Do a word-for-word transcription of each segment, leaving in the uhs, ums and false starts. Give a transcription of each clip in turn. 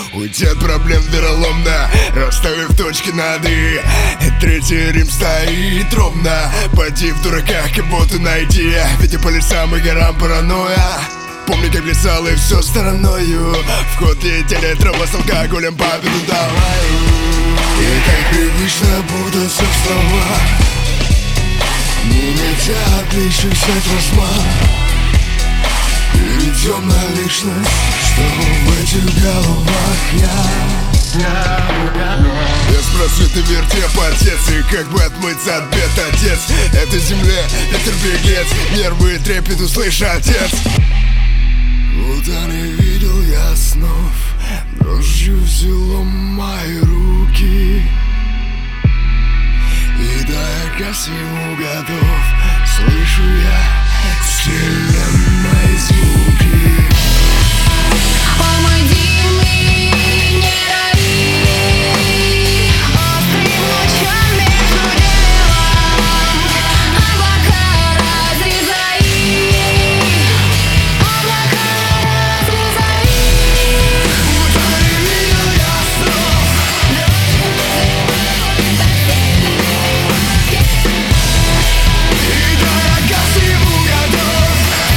Уйти от проблем вероломно, расставив точки над «и». Третий Рим стоит ровно. Поди в дураках кого-то найди, ведь по лесам и горам паранойя. Помню, как плясал и все стороною. В ход летели травы с алкоголем, победу давай. И как привычно путаться в словах, не найдя отличных от размах. Перейдем на личность, что в этих головах я. Я спросил, ты вертеп, отец, и как бы отмыться от бед, отец. Этой земле ветер беглец, нервы трепет, услышь, отец. Куда не видел я снов, дрожью взяло мои руки. И да я ко всему готов, слышу я вселенной звуки. О, мой дивный, не рови, острым лучом между деревом облака разрезай, облака разрезай. Куда не видел я снов, и да я ко всему готов.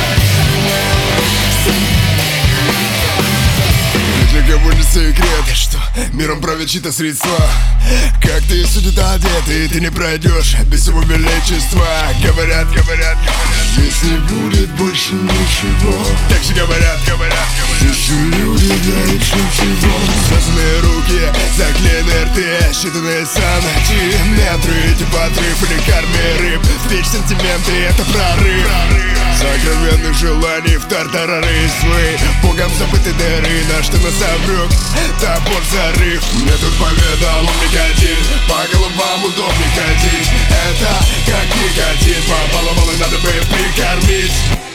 Для кого не секрет, что миром правят чьи-то средства. Как ты судит одетый, ты не пройдешь без его величества. Говорят, говорят, говорят, здесь не будет больше ничего. Так же говорят, говорят, говорят, здесь люди дают всего. Связанные руки, заклеенные рты, считанные сантиметры, типа отрыв или карме рыб. Встреч сантименты, это прорыв сокровенных желаний в тартарары свои. Богом забытой дыры, на что нас обрек топор зарыв. Мне тут поведал он никотин, по головам удобнее ходить. Это как никотин, по баллам надо бы прикормить.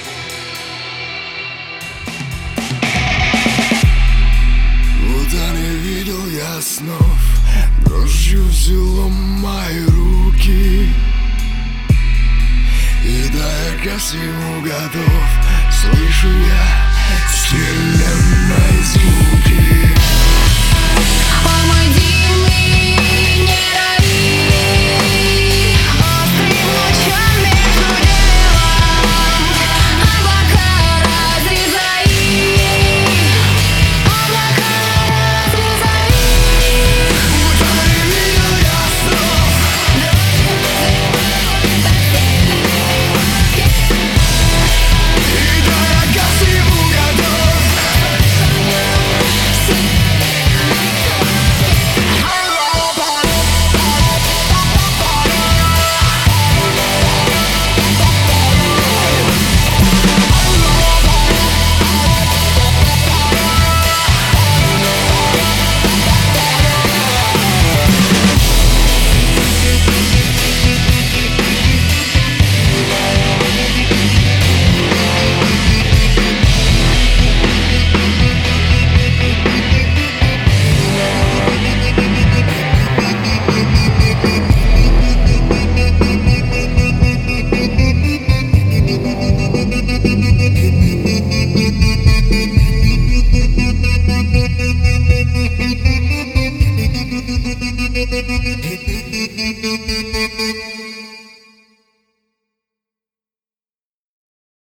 Куда не видел я снов, дрожью взяло мои руки. И да я ко всему готов, слышу я стиль.